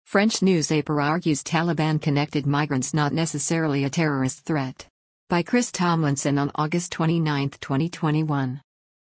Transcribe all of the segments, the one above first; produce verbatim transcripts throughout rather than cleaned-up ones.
French newspaper argues Taliban-connected migrants not necessarily a terrorist threat. By Chris Tomlinson on August twenty-ninth, twenty twenty-one.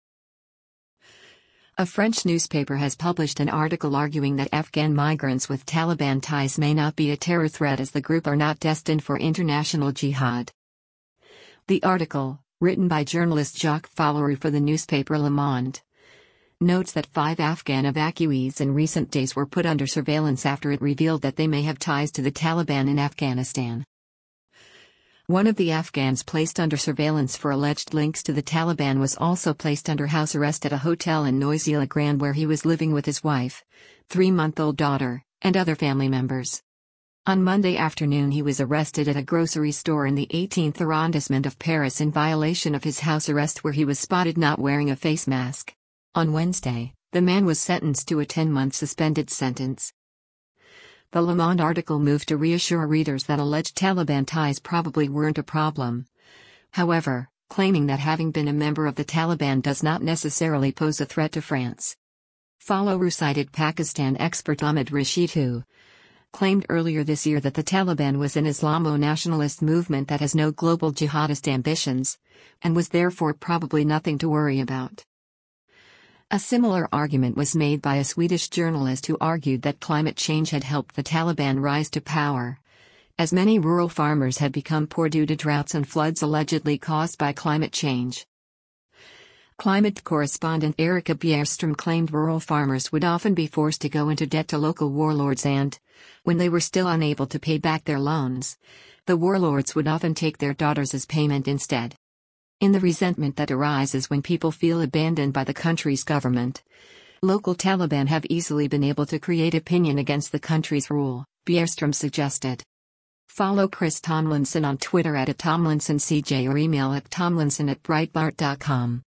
A French newspaper has published an article arguing that Afghan migrants with Taliban ties may not be a terror threat as the group are not destined for international jihad. The article, written by journalist Jacques Fallory for the newspaper Le Monde, notes that five Afghan evacuees in recent days were put under surveillance after it revealed that they may have ties to the Taliban in Afghanistan. One of the Afghans placed under surveillance for alleged links to the Taliban was also placed under house arrest at a hotel in Noisy-le-Grand where he was living with his wife, three-month-old daughter, and other family members. On Monday afternoon he was arrested at a grocery store in the eighteenth arrondissement of Paris in violation of his house arrest where he was spotted not wearing a face mask. On Wednesday, the man was sentenced to a ten-month suspended sentence. The Le Monde article moved to reassure readers that alleged Taliban ties probably weren't a problem. However, claiming that having been a member of the Taliban does not necessarily pose a threat to France. Fallory cited Pakistan expert Ahmed Rashid who claimed earlier this year that the Taliban was an Islamo-nationalist movement that has no global jihadist ambitions, and was therefore probably nothing to worry about. A similar argument was made by a Swedish journalist who argued that climate change had helped the Taliban rise to power, as many rural farmers had become poor due to droughts and floods allegedly caused by climate change. Climate correspondent Erika Bjerström claimed rural farmers would often be forced to go into debt to local warlords and, when they were still unable to pay back their loans, the warlords would often take their daughters as payment instead. In the resentment that arises when people feel abandoned by the country's government, local Taliban have easily been able to create opinion against the country's rule, Bjerström suggested. Follow Chris Tomlinson on Twitter at Tomlinson C J or email at tomlinson at breitbart dot com.